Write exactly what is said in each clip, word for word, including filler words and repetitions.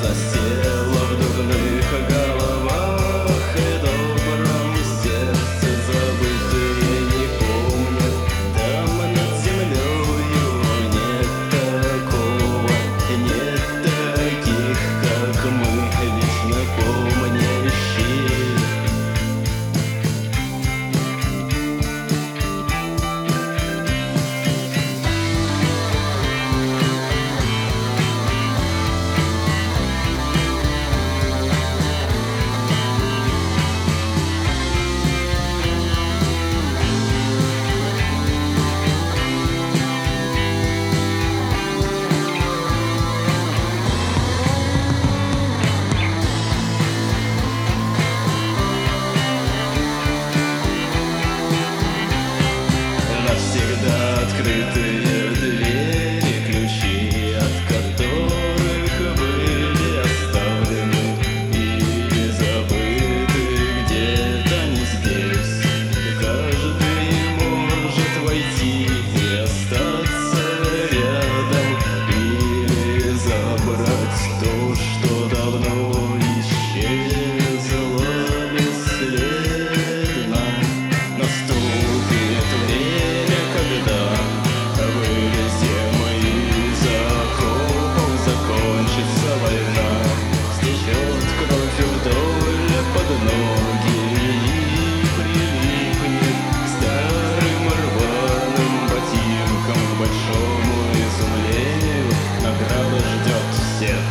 засела в дурных головах и добром сердце забытые не помнят. Там над землею нет такого, нет таких, как мы, вечно помнящие. Навсегда открытые двери, ключи от которых были оставлены или забыты где-то не здесь. Каждый может войти и остаться рядом, или забрать то, что давно исчезло бесследно. Наступит время, когда вылезем из окопов, закончится война, стечет кровь вдоль под ноги и прилипнет к старым рваным ботинкам. К большому изумлению награда ждет всех.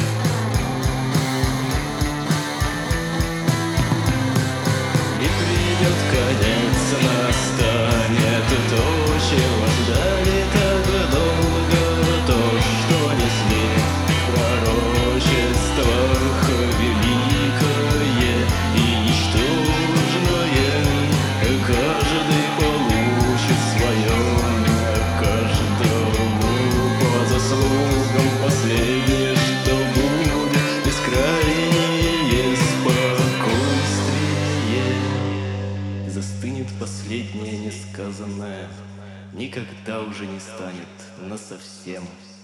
И придет конец, настанет то, чего ждали так долго, то, что несли в пророчествах великое и ничтожное. Каждый получит свое, каждому по заслугам. Последнее, что будет, бескрайнее спокойствие. Застынет последнее несказанное, никогда уже не станет насовсем.